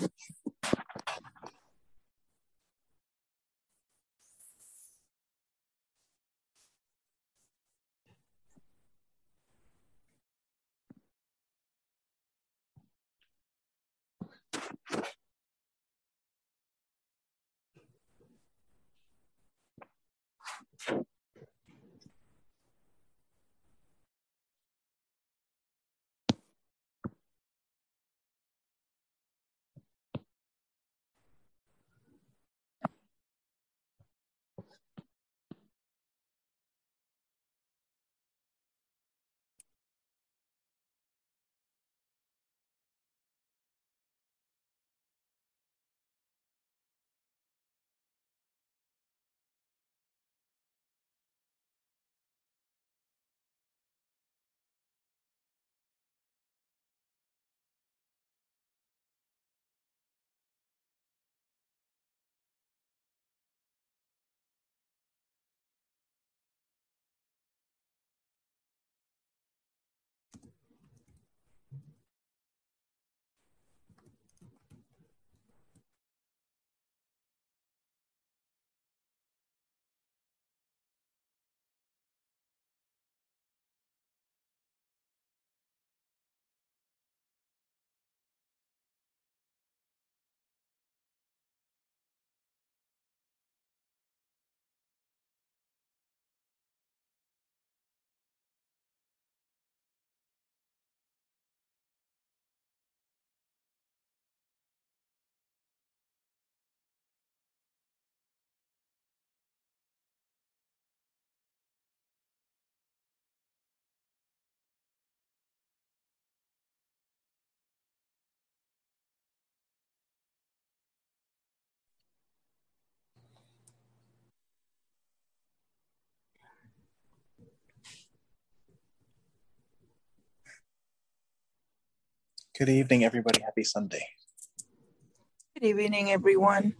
Good evening, everybody. Happy Sunday. Good evening, everyone.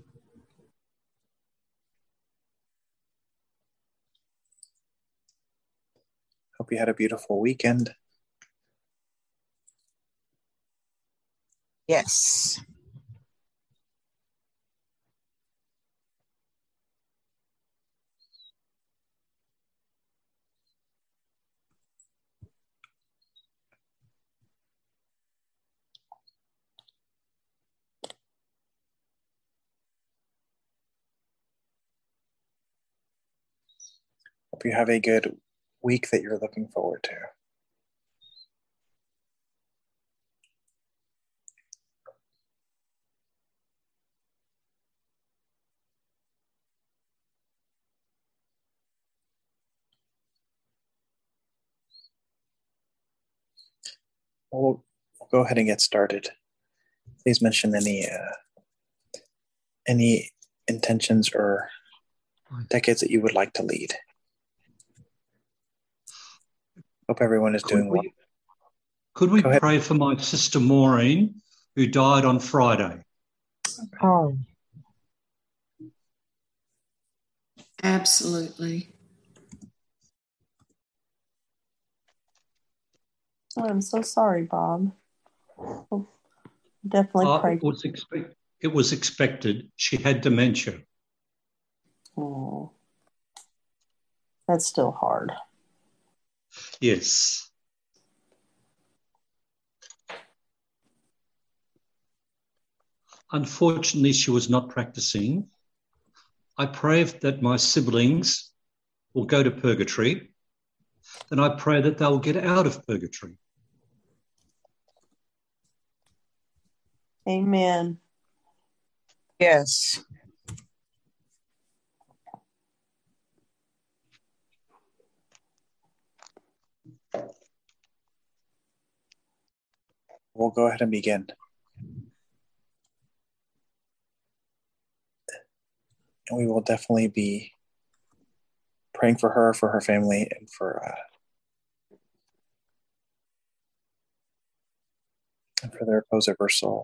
Hope you had a beautiful weekend. Yes. Hope you have a good week that you're looking forward to. We'll go ahead and get started. Please mention any intentions or decades that you would like to lead. Hope everyone is doing well. Could we pray for my sister Maureen, who died on Friday? Oh. Absolutely. Oh, I'm so sorry, Bob. We'll definitely pray. It was expected. She had dementia. Oh, that's still hard. Yes. Unfortunately, she was not practicing. I pray that my siblings will go to purgatory, and I pray that they'll get out of purgatory. Amen. Yes. We'll go ahead and begin. And we will definitely be praying for her family, and for the repose of her soul.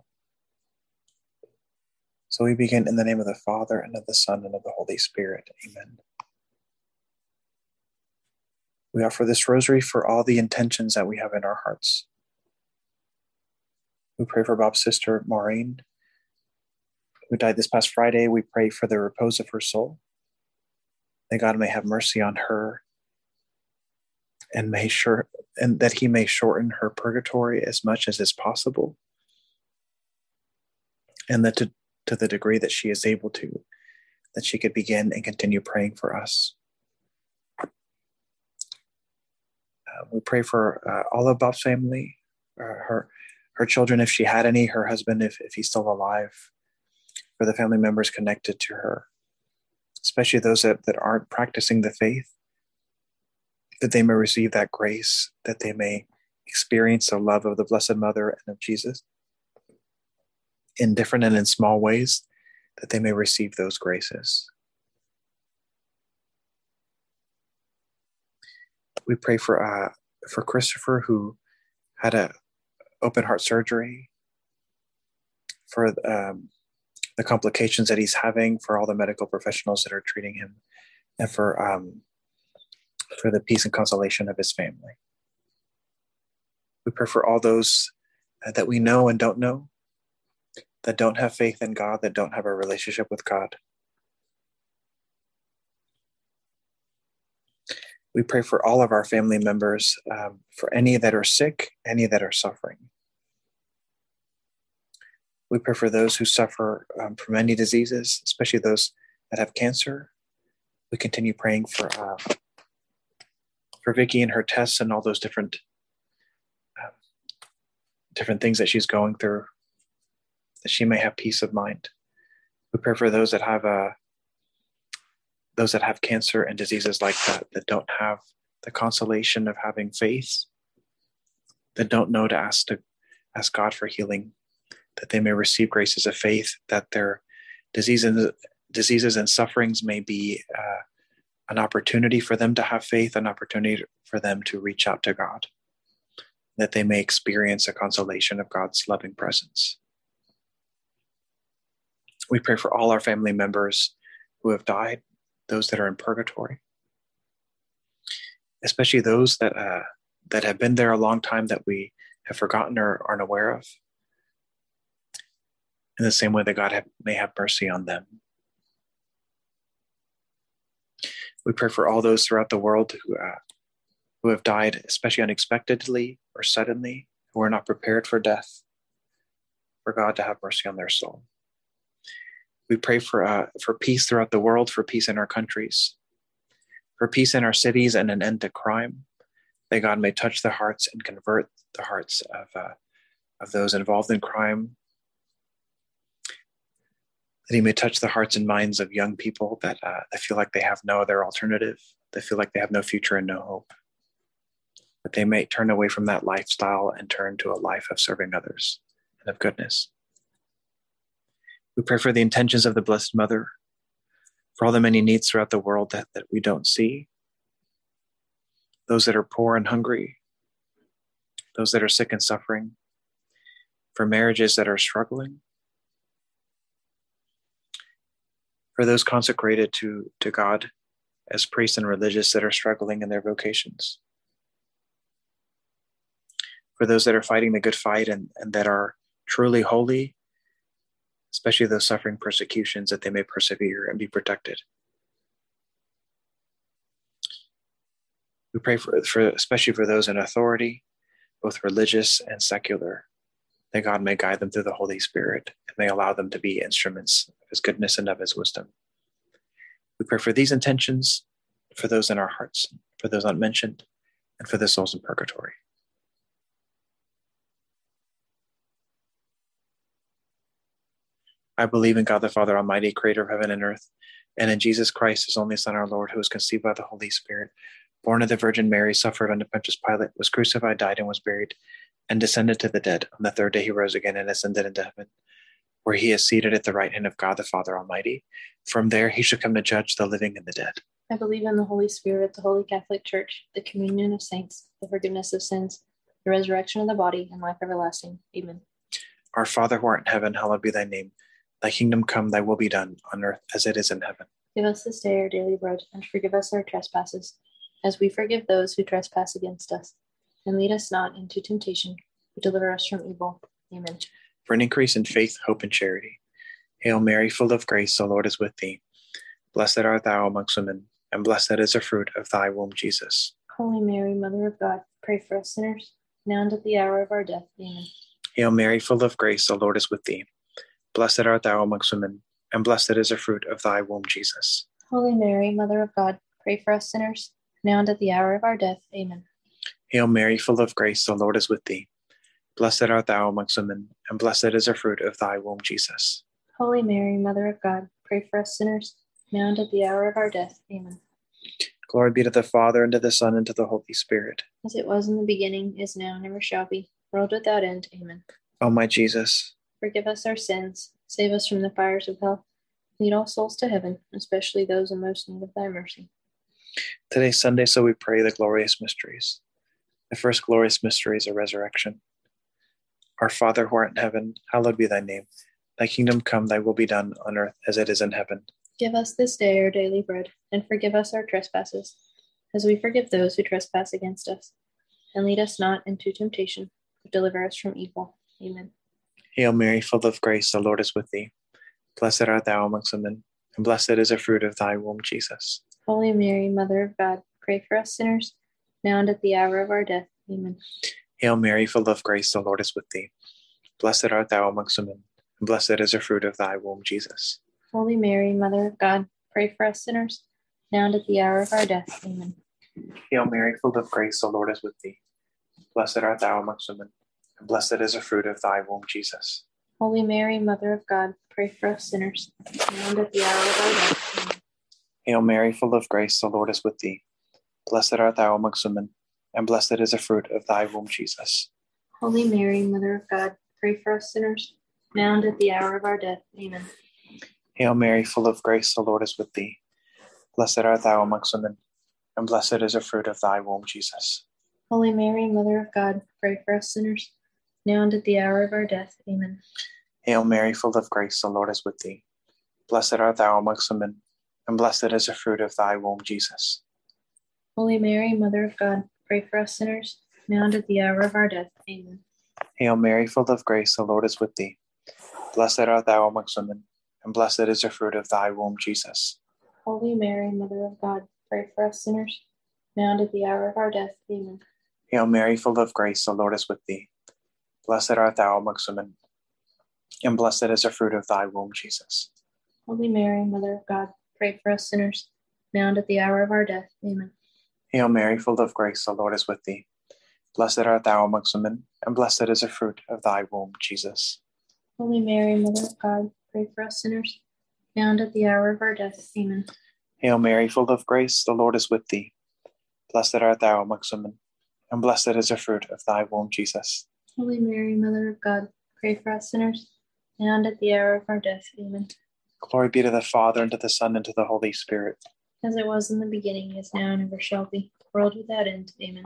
So we begin in the name of the Father, and of the Son, and of the Holy Spirit. Amen. We offer this rosary for all the intentions that we have in our hearts. We pray for Bob's sister, Maureen, who died this past Friday, we pray for the repose of her soul, that God may have mercy on her and that he may shorten her purgatory as much as is possible, and that to the degree that she is able to, that she could begin and continue praying for us. We pray for all of Bob's family, her children, if she had any, her husband, if he's still alive, for the family members connected to her, especially those that aren't practicing the faith, that they may receive that grace, that they may experience the love of the Blessed Mother and of Jesus in different and in small ways, that they may receive those graces. We pray for Christopher, who had a open heart surgery, for the complications that he's having, for all the medical professionals that are treating him, and for the peace and consolation of his family. We pray for all those that we know and don't know, that don't have faith in God, that don't have a relationship with God. We pray for all of our family members, for any that are sick, any that are suffering. We pray for those who suffer from many diseases, especially those that have cancer. We continue praying for Vicky and her tests and all those different things that she's going through, that she may have peace of mind. We pray for those that have cancer and diseases like that don't have the consolation of having faith, that don't know to ask God for healing, that they may receive graces of faith, that their diseases and sufferings may be an opportunity for them to have faith, an opportunity for them to reach out to God, that they may experience a consolation of God's loving presence. We pray for all our family members who have died, those that are in purgatory, especially those that have been there a long time that we have forgotten or aren't aware of, in the same way that God may have mercy on them. We pray for all those throughout the world who have died, especially unexpectedly or suddenly, who are not prepared for death, for God to have mercy on their soul. We pray for peace throughout the world, for peace in our countries, for peace in our cities and an end to crime, that God may touch the hearts and convert the hearts of those involved in crime, that he may touch the hearts and minds of young people that feel like they have no other alternative, that feel like they have no future and no hope, that they may turn away from that lifestyle and turn to a life of serving others and of goodness. We pray for the intentions of the Blessed Mother, for all the many needs throughout the world that we don't see, those that are poor and hungry, those that are sick and suffering, for marriages that are struggling, for those consecrated to God as priests and religious that are struggling in their vocations, for those that are fighting the good fight and that are truly holy, especially those suffering persecutions, that they may persevere and be protected. We pray for especially for those in authority, both religious and secular, that God may guide them through the Holy Spirit and may allow them to be instruments of his goodness and of his wisdom. We pray for these intentions, for those in our hearts, for those unmentioned, and for the souls in purgatory. I believe in God the Father Almighty, creator of heaven and earth, and in Jesus Christ, his only Son, our Lord, who was conceived by the Holy Spirit, born of the Virgin Mary, suffered under Pontius Pilate, was crucified, died, and was buried, and descended to the dead. On the third day he rose again and ascended into heaven, where he is seated at the right hand of God the Father Almighty. From there he shall come to judge the living and the dead. I believe in the Holy Spirit, the Holy Catholic Church, the communion of saints, the forgiveness of sins, the resurrection of the body, and life everlasting. Amen. Our Father who art in heaven, hallowed be thy name. Thy kingdom come, thy will be done, on earth as it is in heaven. Give us this day our daily bread, and forgive us our trespasses, as we forgive those who trespass against us. And lead us not into temptation, but deliver us from evil. Amen. For an increase in faith, hope, and charity, Hail Mary, full of grace, the Lord is with thee. Blessed art thou amongst women, and blessed is the fruit of thy womb, Jesus. Holy Mary, Mother of God, pray for us sinners, now and at the hour of our death. Amen. Hail Mary, full of grace, the Lord is with thee. Blessed art thou amongst women, and blessed is the fruit of thy womb, Jesus. Holy Mary, Mother of God, pray for us sinners, now and at the hour of our death. Amen. Hail Mary, full of grace, the Lord is with thee. Blessed art thou amongst women, and blessed is the fruit of thy womb, Jesus. Holy Mary, Mother of God, pray for us sinners, now and at the hour of our death. Amen. Glory be to the Father, and to the Son, and to the Holy Spirit. As it was in the beginning, is now, and ever shall be, world without end. Amen. O my Jesus, Forgive us our sins, save us from the fires of hell, lead all souls to heaven, especially those in most need of thy mercy. today's Sunday, so we pray the glorious mysteries. The first glorious mystery is a resurrection. Our Father who art in heaven, hallowed be thy name. Thy kingdom come, thy will be done on earth as it is in heaven. Give us this day our daily bread, and forgive us our trespasses, as we forgive those who trespass against us. And lead us not into temptation, but deliver us from evil. Amen. Hail Mary, full of grace, the Lord is with thee. Blessed art thou amongst women, and blessed is the fruit of thy womb, Jesus. Holy Mary, Mother of God, pray for us sinners, now and at the hour of our death. Amen. Hail Mary, full of grace, the Lord is with thee. Blessed art thou amongst women, and blessed is the fruit of thy womb, Jesus. Holy Mary, Mother of God, pray for us sinners, now and at the hour of our death. Amen. Hail Mary, full of grace, the Lord is with thee. Blessed art thou amongst women, and blessed is the fruit of thy womb, Jesus. Holy Mary, Mother of God, pray for us sinners, now and at the hour of our death. Amen. Hail Mary, full of grace, the Lord is with thee. Blessed art thou amongst women, and blessed is the fruit of thy womb, Jesus. Holy Mary, Mother of God, pray for us sinners, now and at the hour of our death. Amen. Hail Mary, full of grace, the Lord is with thee. Blessed art thou amongst women, and blessed is the fruit of thy womb, Jesus. Holy Mary, Mother of God, pray for us sinners, now and at the hour of our death. Amen. Hail Mary, full of grace, the Lord is with thee. Blessed art thou amongst women, and blessed is the fruit of thy womb, Jesus. Holy Mary, Mother of God, pray for us sinners, now and at the hour of our death. Amen. Hail Mary, full of grace, the Lord is with thee. Blessed art thou amongst women, and blessed is the fruit of thy womb, Jesus. Holy Mary, Mother of God, pray for us sinners, now and at the hour of our death. Amen. Hail Mary, full of grace, the Lord is with thee. Blessed art thou amongst women, and blessed is the fruit of thy womb, Jesus. Holy Mary, Mother of God, pray for us sinners, now and at the hour of our death. Amen. Hail Mary, full of grace, the Lord is with thee. Blessed art thou amongst women, and blessed is the fruit of thy womb, Jesus. Holy Mary, Mother of God, pray for us sinners, now and at the hour of our death. Amen. Hail Mary, full of grace, the Lord is with thee. Blessed art thou amongst women, and blessed is the fruit of thy womb, Jesus. Holy Mary, Mother of God, pray for us sinners, now and at the hour of our death. Amen. Glory be to the Father, and to the Son, and to the Holy Spirit. As it was in the beginning, is now, and ever shall be, world without end. Amen.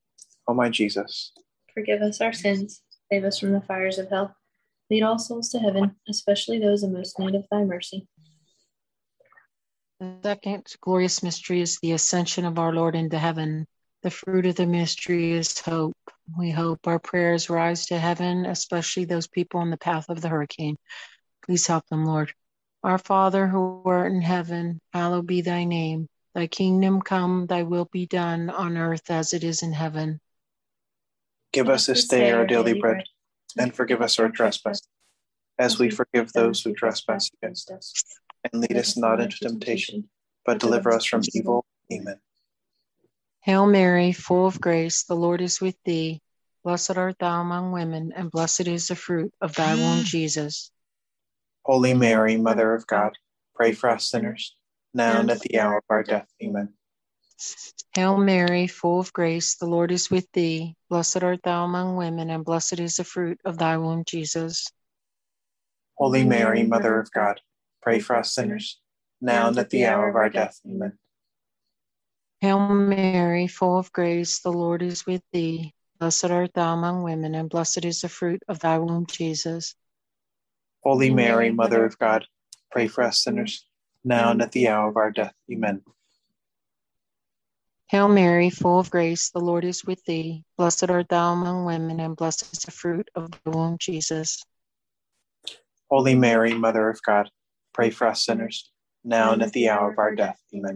O my Jesus, Forgive us our sins, save us from the fires of hell, lead all souls to heaven, especially those in most need of thy mercy. The second glorious mystery is the ascension of our Lord into heaven. The fruit of the mystery is hope. We hope our prayers rise to heaven, especially those people in the path of the hurricane. Please help them, Lord. Our Father who art in heaven, hallowed be thy name. Thy kingdom come, thy will be done on earth as it is in heaven. give us this day our daily bread, and forgive us our trespasses, as we forgive those who trespass against us. And lead us not into temptation, but deliver us from evil. Amen. Hail Mary, full of grace, the Lord is with thee. Blessed art thou among women, and blessed is the fruit of thy womb, Jesus. Holy Mary, Mother of God, pray for us sinners, now and at the hour of our death. Amen. Hail Mary, full of grace, the Lord is with thee. Blessed art thou among women, and blessed is the fruit of thy womb, Jesus. Holy Mary, Mother of God, pray for us sinners, now and at the hour of our death. Amen. Hail Mary, full of grace, the Lord is with thee. Blessed art thou among women, and blessed is the fruit of thy womb, Jesus. Holy Mary, Mother of God, pray for us sinners, now and at the hour of our death. Amen. Hail Mary, full of grace, the Lord is with thee. Blessed art thou among women, and blessed is the fruit of thy womb, Jesus. Holy Mary, Mother of God, pray for us sinners, now and at the hour of our death. Amen.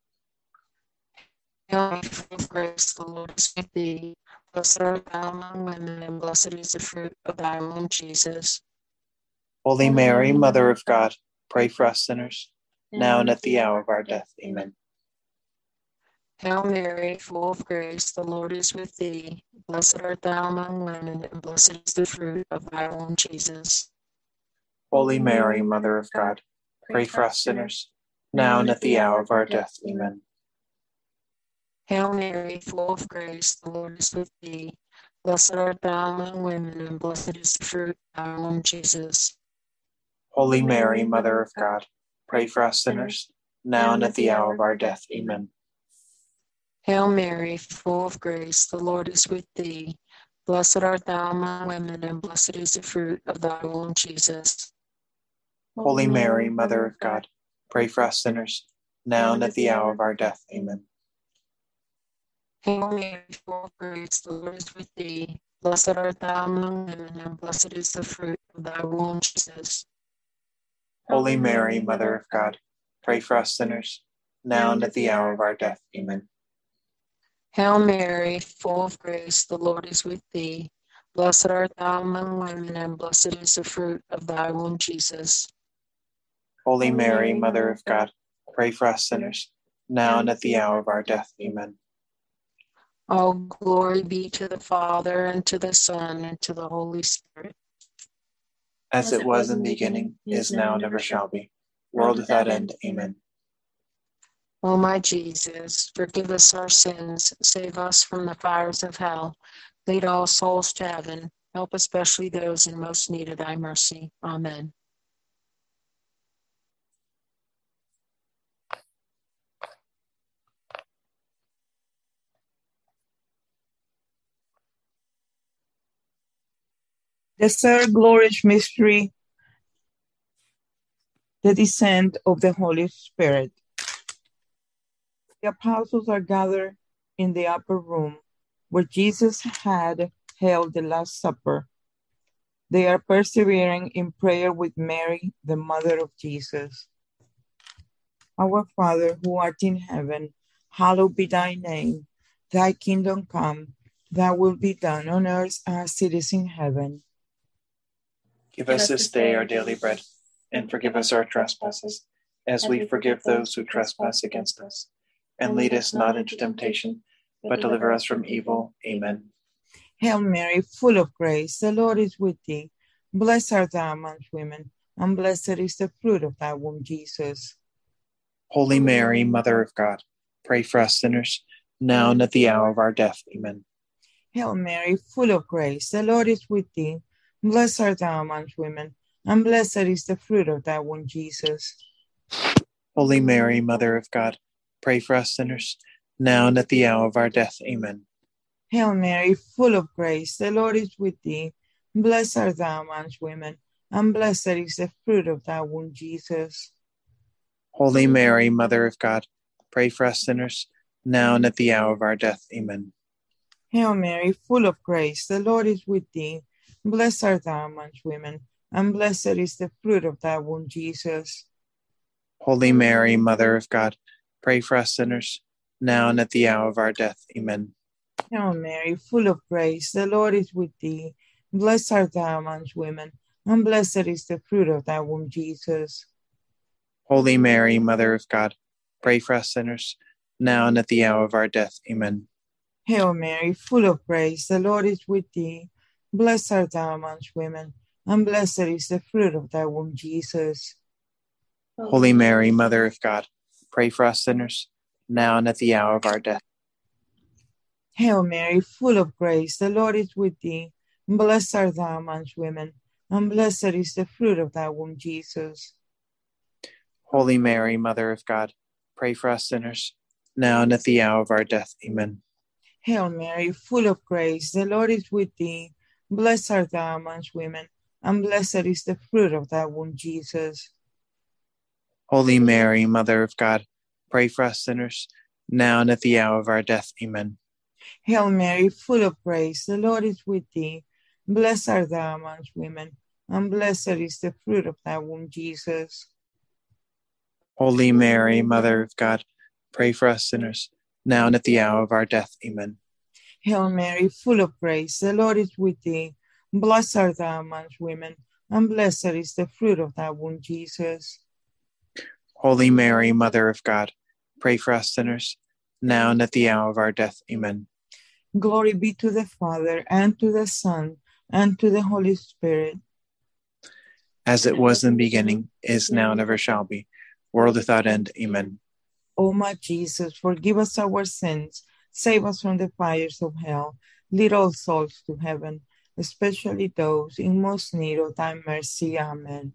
Hail Mary, full of grace, the Lord is with thee. Blessed art thou among women, and blessed is the fruit of thy womb, Jesus. Holy Mary, Mother of God, pray for us sinners, now and at the hour of our death. Amen. Hail Mary, full of grace, the Lord is with thee. Blessed art thou among women, and blessed is the fruit of thy womb, Jesus. Holy Mary, Mother of God, pray for us sinners, now and at the hour of our death. Amen. Hail Mary, full of grace, the Lord is with thee. Blessed art thou among women, and blessed is the fruit of thy womb, Jesus. Holy Mary, Mother of God, pray for us sinners, now and at the hour of our death. Amen. Hail Mary, full of grace, the Lord is with thee. Blessed art thou among women, and blessed is the fruit of thy womb, Jesus. Holy Mary, Mother of God, pray for us sinners, now and at the hour of our death. Amen. Hail Mary, full of grace, the Lord is with thee. Blessed art thou among women, and blessed is the fruit of thy womb, Jesus. Holy Mary, Mother of God, pray for us sinners, now and at the hour of our death. Amen. Hail Mary, full of grace, the Lord is with thee. Blessed art thou among women, and blessed is the fruit of thy womb, Jesus. Holy Mary, Mother of God, pray for us sinners, now and at the hour of our death. Amen. All glory be to the Father, and to the Son, and to the Holy Spirit. As it was in the beginning, is now, and ever shall be, world without end. Amen. O my Jesus, forgive us our sins, save us from the fires of hell, lead all souls to heaven, help especially those in most need of thy mercy. Amen. The third glorious mystery, the descent of the Holy Spirit. The apostles are gathered in the upper room where Jesus had held the Last Supper. They are persevering in prayer with Mary, the mother of Jesus. Our Father, who art in heaven, hallowed be thy name. Thy kingdom come, thy will be done on earth as it is in heaven. Give us this day our daily bread, and forgive us our trespasses, as we forgive those who trespass against us. And lead us not into temptation, but deliver us from evil. Amen. Hail Mary, full of grace, the Lord is with thee. Blessed art thou amongst women, and blessed is the fruit of thy womb, Jesus. Holy Mary, Mother of God, pray for us sinners, now and at the hour of our death. Amen. Hail Mary, full of grace, the Lord is with thee. Blessed art thou amongst women, and blessed is the fruit of thy womb, Jesus. Holy Mary, Mother of God, pray for us sinners, now and at the hour of our death. Amen. Hail Mary, full of grace, the Lord is with thee. Blessed art thou amongst women, and blessed is the fruit of thy womb, Jesus. Holy Mary, Mother of God, pray for us sinners, now and at the hour of our death. Amen. Hail Mary, full of grace, the Lord is with thee. Blessed art thou amongst women, and blessed is the fruit of thy womb, Jesus. Holy Mary, Mother of God, pray for us sinners, now and at the hour of our death. Amen. Hail Mary, full of grace, the Lord is with thee. Blessed art thou amongst women, and blessed is the fruit of thy womb, Jesus. Holy Mary, Mother of God, pray for us sinners, now and at the hour of our death. Amen. Hail Mary, full of grace, the Lord is with thee. Blessed art thou amongst women, and blessed is the fruit of thy womb, Jesus. Holy Mary, Mother of God, pray for us sinners, now and at the hour of our death. Hail Mary, full of grace, the Lord is with thee. Blessed art thou amongst women, and blessed is the fruit of thy womb, Jesus. Holy Mary, Mother of God, pray for us sinners, now and at the hour of our death. Amen. Hail Mary, full of grace, the Lord is with thee. Blessed art thou amongst women, and blessed is the fruit of thy womb, Jesus. Holy Mary, Mother of God, pray for us sinners, now and at the hour of our death. Amen. Hail Mary, full of grace, the Lord is with thee. Blessed art thou amongst women, and blessed is the fruit of thy womb, Jesus. Holy Mary, Mother of God, pray for us sinners, now and at the hour of our death. Amen. Hail Mary, full of grace, the Lord is with thee. Blessed art thou amongst women, and blessed is the fruit of thy womb, Jesus. Holy Mary, Mother of God, pray for us sinners, now and at the hour of our death. Amen. Glory be to the Father, and to the Son, and to the Holy Spirit. As it was in the beginning, is now, and ever shall be, world without end. Amen. O my Jesus, forgive us our sins, save us from the fires of hell, lead all souls to heaven, especially those in most need of thy mercy. Amen.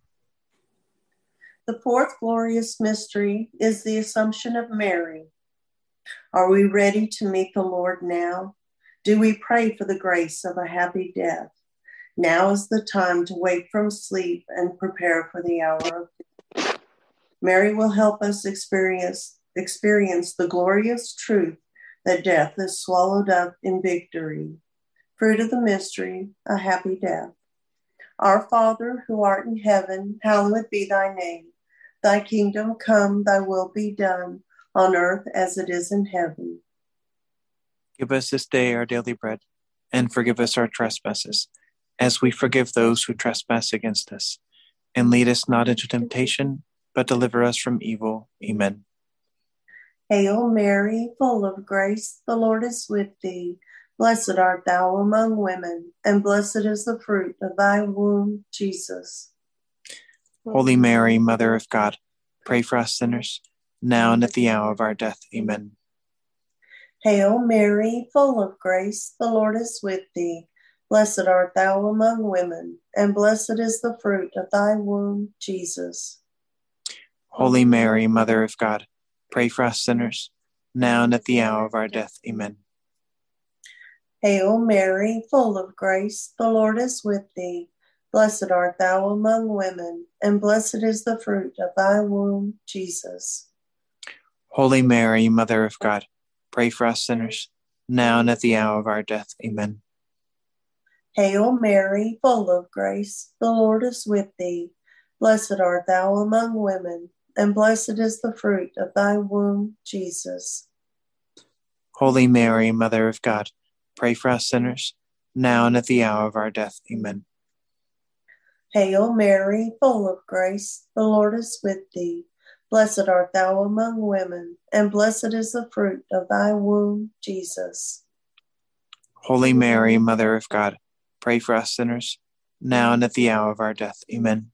The fourth glorious mystery is the Assumption of Mary. Are we ready to meet the Lord now? Do we pray for the grace of a happy death? Now is the time to wake from sleep and prepare for the hour of death. Mary will help us experience the glorious truth that death is swallowed up in victory. Fruit of the mystery, a happy death. Our Father, who art in heaven, hallowed be thy name. Thy kingdom come, thy will be done, on earth as it is in heaven. Give us this day our daily bread, and forgive us our trespasses, as we forgive those who trespass against us. And lead us not into temptation, but deliver us from evil. Amen. Hail Mary, full of grace, the Lord is with thee. Blessed art thou among women, and blessed is the fruit of thy womb, Jesus. Holy Mary, Mother of God, pray for us sinners, now and at the hour of our death. Amen. Hail Mary, full of grace, the Lord is with thee. Blessed art thou among women, and blessed is the fruit of thy womb, Jesus. Holy Mary, Mother of God, pray for us sinners, now and at the hour of our death. Amen. Hail Mary, full of grace, the Lord is with thee. Blessed art thou among women, and blessed is the fruit of thy womb, Jesus. Holy Mary, Mother of God, pray for us sinners, now and at the hour of our death. Amen. Hail Mary, full of grace, the Lord is with thee. Blessed art thou among women, and blessed is the fruit of thy womb, Jesus. Holy Mary, Mother of God, pray for us sinners, now and at the hour of our death. Amen. Hail Mary, full of grace, the Lord is with thee. Blessed art thou among women, and blessed is the fruit of thy womb, Jesus. Holy Mary, Mother of God, pray for us sinners, now and at the hour of our death. Amen.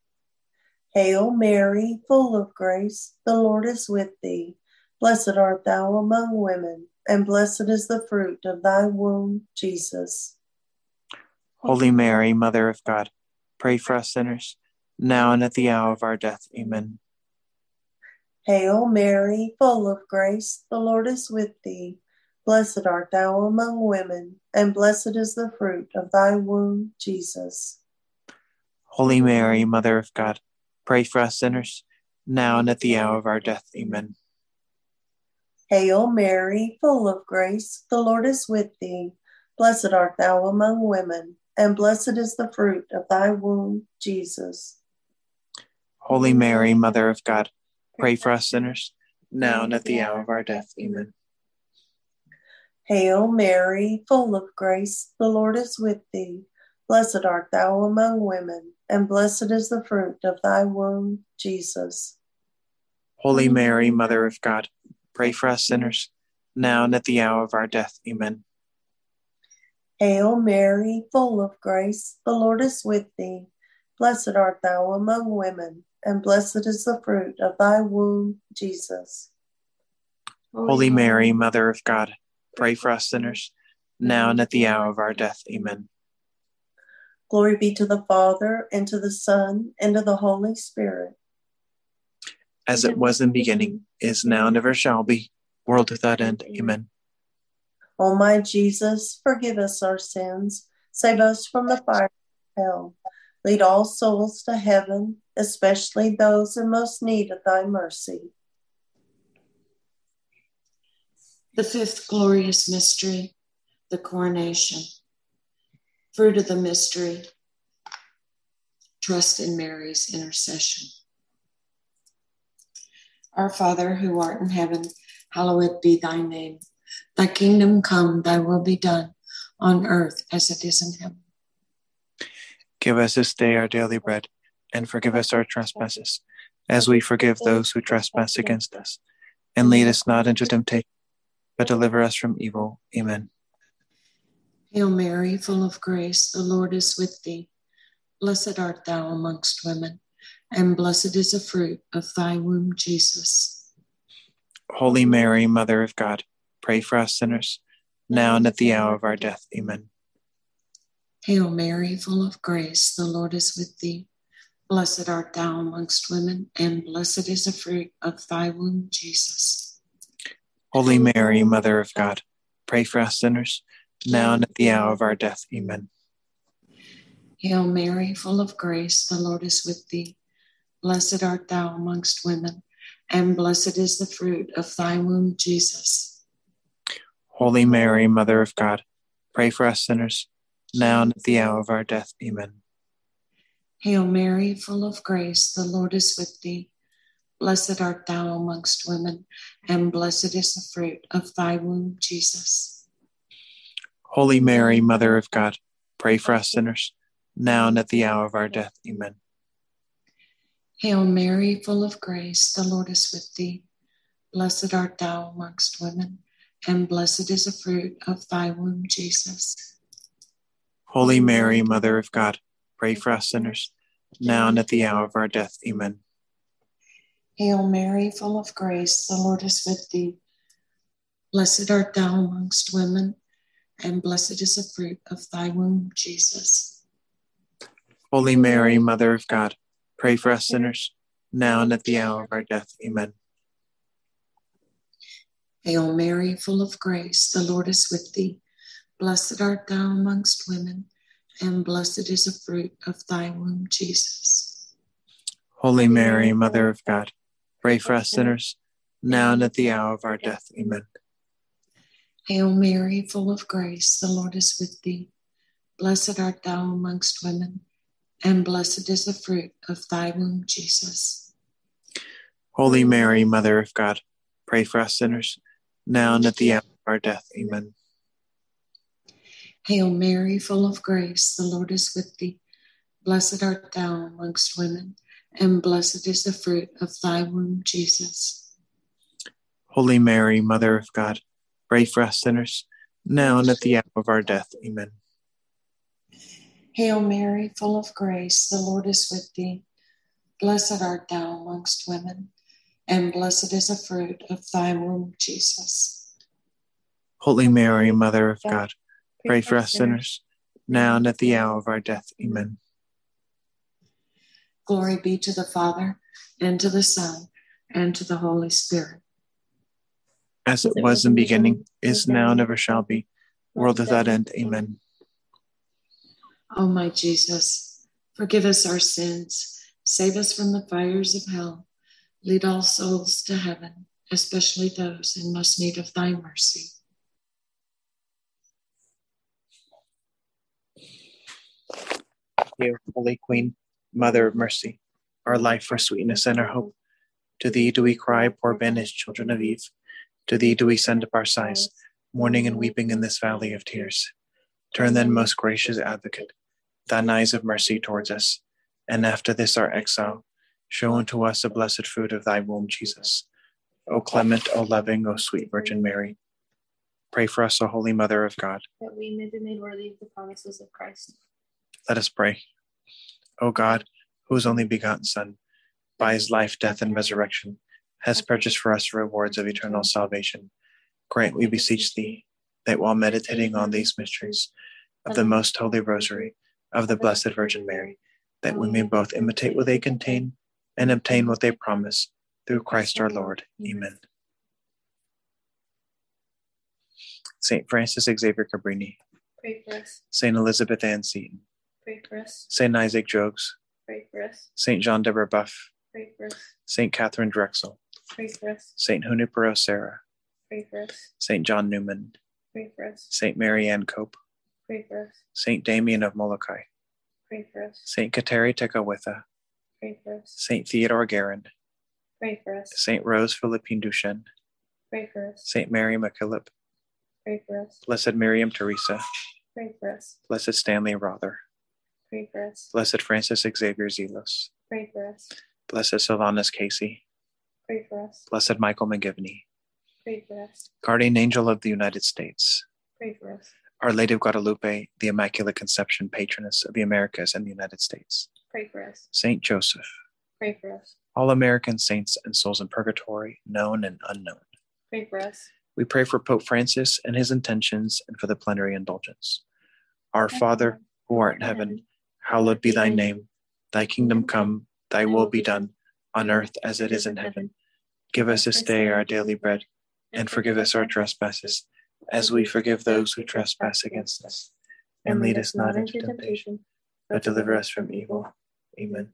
Hail Mary, full of grace, the Lord is with thee. Blessed art thou among women, and blessed is the fruit of thy womb, Jesus. Holy Mary, Mother of God, pray for us sinners, now and at the hour of our death. Amen. Hail Mary, full of grace, the Lord is with thee. Blessed art thou among women, and blessed is the fruit of thy womb, Jesus. Holy Mary, Mother of God, pray for us sinners, now and at the hour of our death. Amen. Hail Mary, full of grace, the Lord is with thee. Blessed art thou among women, and blessed is the fruit of thy womb, Jesus. Holy Mary, Mother of God, pray for us sinners, now and at the hour of our death. Amen. Hail Mary, full of grace, the Lord is with thee. Blessed art thou among women, and blessed is the fruit of thy womb, Jesus. Holy Mary, Mother of God, pray for us sinners, now and at the hour of our death. Amen. Hail Mary, full of grace, the Lord is with thee. Blessed art thou among women, and blessed is the fruit of thy womb, Jesus. Holy Mary, Mother of God, pray for us sinners, now and at the hour of our death. Amen. Glory be to the Father, and to the Son, and to the Holy Spirit. As it was in the beginning, is now, and ever shall be, world without end. Amen. O my Jesus, forgive us our sins, save us from the fire of hell. Lead all souls to heaven, especially those in most need of thy mercy. The fifth glorious mystery, the coronation. Fruit of the mystery, trust in Mary's intercession. Our Father, who art in heaven, hallowed be thy name. Thy kingdom come, thy will be done, on earth as it is in heaven. Give us this day our daily bread, and forgive us our trespasses, as we forgive those who trespass against us. And lead us not into temptation, but deliver us from evil. Amen. Hail Mary, full of grace, the Lord is with thee. Blessed art thou amongst women, and blessed is the fruit of thy womb, Jesus. Holy Mary, Mother of God, pray for us sinners, now and at the hour of our death. Amen. Hail Mary, full of grace, the Lord is with thee. Blessed art thou amongst women, and blessed is the fruit of thy womb, Jesus. Holy Mary, Mother of God, pray for us sinners, now and at the hour of our death. Amen. Hail Mary, full of grace, the Lord is with thee. Blessed art thou amongst women, and blessed is the fruit of thy womb, Jesus. Holy Mary, Mother of God, pray for us sinners, now and at the hour of our death. Amen. Hail Mary, full of grace, the Lord is with thee. Blessed art thou amongst women, and blessed is the fruit of thy womb, Jesus. Holy Mary, Mother of God, pray for us sinners, now and at the hour of our death. Amen. Hail Mary, full of grace, the Lord is with thee. Blessed art thou amongst women, and blessed is the fruit of thy womb, Jesus. Holy Mary, Mother of God, pray for us sinners, now and at the hour of our death. Amen. Hail Mary, full of grace, the Lord is with thee. Blessed art thou amongst women, and blessed is the fruit of thy womb, Jesus. Holy Mary, Mother of God, pray for us sinners, now and at the hour of our death. Amen. Hail Mary, full of grace, the Lord is with thee. Blessed art thou amongst women, and blessed is the fruit of thy womb, Jesus. Holy Mary, Mother of God, pray for us sinners, now and at the hour of our death. Amen. Hail Mary, full of grace, the Lord is with thee. Blessed art thou amongst women, and blessed is the fruit of thy womb, Jesus. Holy Mary, Mother of God, pray for us sinners, now and at the hour of our death. Amen. Hail Mary, full of grace, the Lord is with thee. Blessed art thou amongst women, and blessed is the fruit of thy womb, Jesus. Holy Mary, Mother of God, pray for us sinners, now and at the hour of our death. Amen. Hail Mary, full of grace, the Lord is with thee. Blessed art thou amongst women, and blessed is the fruit of thy womb, Jesus. Holy Mary, Mother of God, pray for us sinners, now and at the hour of our death. Amen. Glory be to the Father, and to the Son, and to the Holy Spirit. As it was in the beginning, is now, and ever shall be, world without end. Amen. O my Jesus, forgive us our sins, save us from the fires of hell, lead all souls to heaven, especially those in most need of thy mercy. Hail, Holy Queen, Mother of Mercy, our life, our sweetness, and our hope. To thee do we cry, poor banished children of Eve. To thee do we send up our sighs, mourning and weeping in this valley of tears. Turn then, most gracious Advocate, thine eyes of mercy towards us, and after this our exile, show unto us the blessed fruit of thy womb, Jesus. O clement, O loving, O sweet Virgin Mary, pray for us, O Holy Mother of God, that we may be made worthy of the promises of Christ. Let us pray. O God, whose only begotten Son, by his life, death, and resurrection, has purchased for us the rewards of eternal salvation, grant, we beseech thee, that while meditating on these mysteries of the most holy rosary of the Blessed Virgin Mary, that we may both imitate what they contain and obtain what they promise, through Christ our Lord. Amen. Saint Francis Xavier Cabrini, Pray for us. Saint Elizabeth Ann Seton, Pray for us. Saint Isaac Jogues, Pray for us. Saint John Deborah Buff, Pray for us. Saint Catherine Drexel, Pray for us. Saint Junipero Serra, Pray for us. Saint John Newman, Pray for us. Saint Mary Ann Cope, Pray for us. Saint Damien of Molokai, Pray for us. Saint Kateri Tekakwitha, Pray for us. Saint Theodore Guerin, Pray for us. Saint Rose Philippine Duchesne, Pray for us. Saint Mary MacKillop, Pray for us. Blessed Miriam Teresa, Pray for us. Blessed Stanley Rother, Pray for us. Blessed Francis Xavier Zelos, Pray for us. Blessed Sylvanus Casey, Pray for us. Blessed Michael McGivney, Pray for us. Guardian Angel of the United States, Pray for us. Our Lady of Guadalupe, the Immaculate Conception Patroness of the Americas and the United States, Pray for us. Saint Joseph, Pray for us. all American saints and souls in purgatory, known and unknown. Pray for us. We pray for Pope Francis and his intentions and for the plenary indulgence. Our Father, who art in heaven, hallowed be thy name. Thy kingdom come, thy will be done, on earth as it is in heaven. Give us this day our daily bread, and forgive us our trespasses, as we forgive those who trespass against us. And lead us not into temptation, but deliver us from evil. Amen.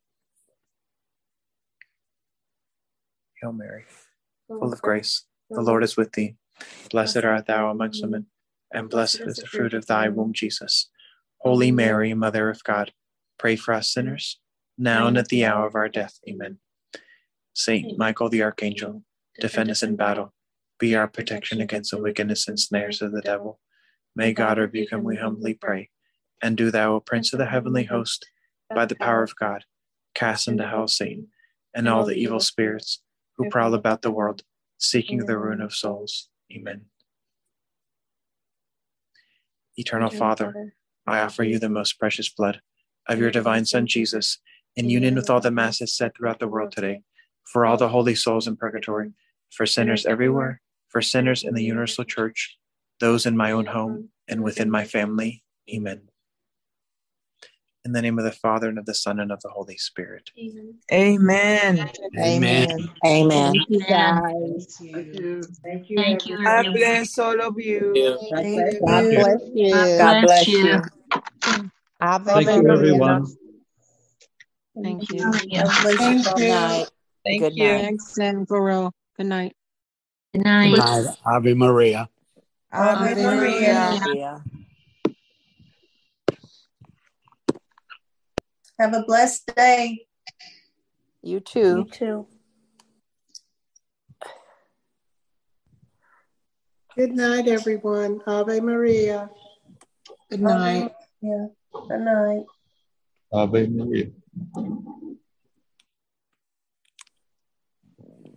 Hail Mary, full of grace, the Lord is with thee. Blessed art thou amongst women, and blessed is the fruit of thy womb, Jesus. Holy Mary, Mother of God, pray for us sinners, now and at the hour of our death. Amen. Saint Michael the Archangel, defend us in battle. Be our protection against the wickedness and snares of the devil. May God rebuke him, we humbly pray. And do thou, O Prince of the heavenly host, by the power of God, cast into hell Satan and all the evil spirits who prowl about the world, seeking the ruin of souls. Amen. Eternal Father, I offer you the most precious blood of your divine Son, Jesus, in union with all the masses said throughout the world today, for all the holy souls in purgatory, for sinners everywhere, for sinners in the universal church, those in my own home and within my family. Amen. In the name of the Father, and of the Son, and of the Holy Spirit. Amen. Amen. Amen. Thank you, guys. Thank you. Thank you, God everyone. bless all of you. Thank God you. bless you. God bless you. Ave Thank you, Maria. everyone. Thank you. God bless you. Good night. Thank Good you. night. Thanks, and Varel. Good night. Good Good night. night. Ave Maria. Ave Ave Maria. Yeah. Have a blessed day. You too. You too. Good night, everyone. Ave Maria. Good night. Yeah. Good night. Ave Maria.